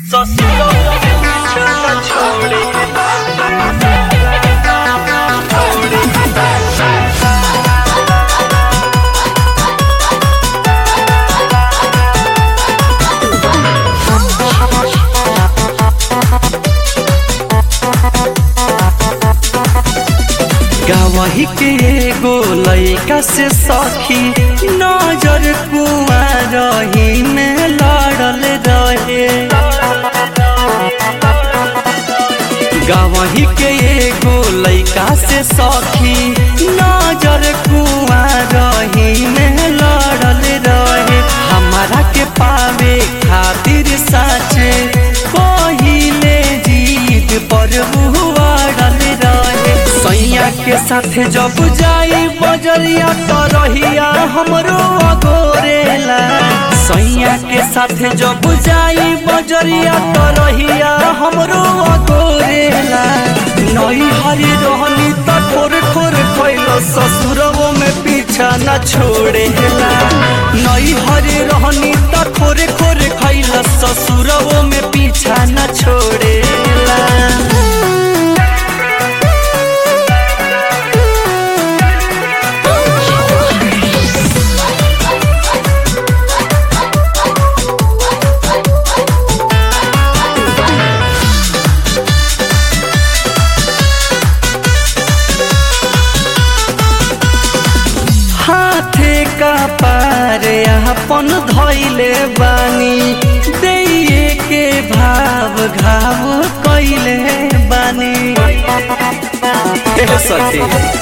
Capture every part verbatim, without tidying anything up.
ससुरों में पीछा न छोड़े गावही के एगो लइका से सखी नजर कुआरही में लड़ल रहे। गावही के एगो लइका से सखी नजर कुआरही में लड़ल रहे। हमारा के पावे खातिर साचे पहिले जीत पर उड़ल रहे। सैया के साथे जब जाई बजरिया तो रहिया हमरो अगोरेला। सैया के साथे जब जाई बजरिया तो रहिया हमरो अगोरेला। नई हरी रहनी तो ठोर ठोर खइलो ससुरवो में पीछा न छोड़ेला। नई हरी रहनी तो ठोर ठोर खइलो ससुरवो में पीछा न छोड़ेला। हाथे का पार अपन धैले बानी देइए के भाव घाव कैले बानी। सखी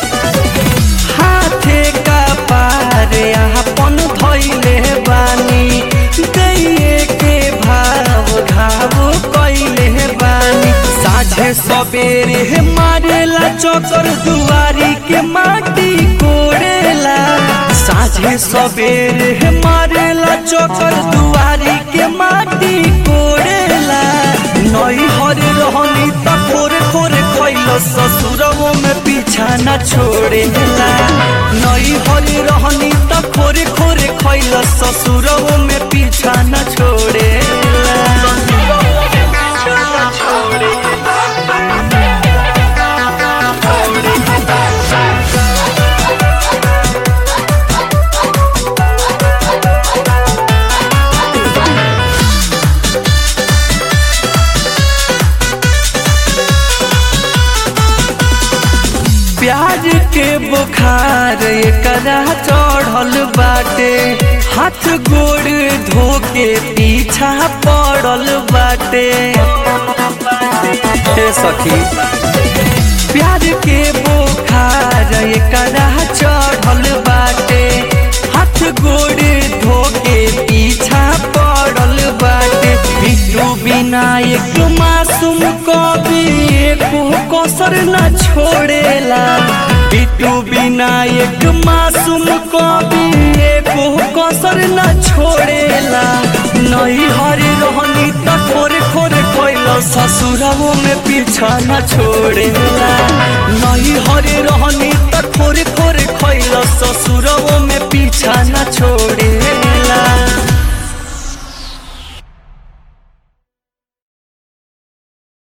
हाथे का पार अपन धैले बानी देइए के भाव घाव कैले बानी। साझे सबेरे मारेला चक्कर दुआरी के माटी कोड़ेला। साझे सबेरे मारेला चक्कर दुआरी के माटी कोड़ेला। नई हरे रहनी त खोरे खोरे खइलो ससुरवो में पीछा न छोड़ेला। नई हरे रहनी त खोरे खोरे खइलो ससुरवो में पीछा न छोड़ेला। प्याज के बुखार एकरा चढ़ल बाटे। हाथ गोड़ धो के पीछा पड़ल बाटे। हे सखी प्याज के बुखार एकरा चढ़ल बाटे। हाथ गोड़ धो के पीछा पड़ल बाटे। बिट्टू बिना एक मासूम कभी एको कसर न छोड़ेला। बिट्टू बिना एक मासूम कभी एको कसर न छोड़ेला। नई हरी रहनी त खोरे खोरे खइलो ससुरवो में पीछा न छोड़ेला।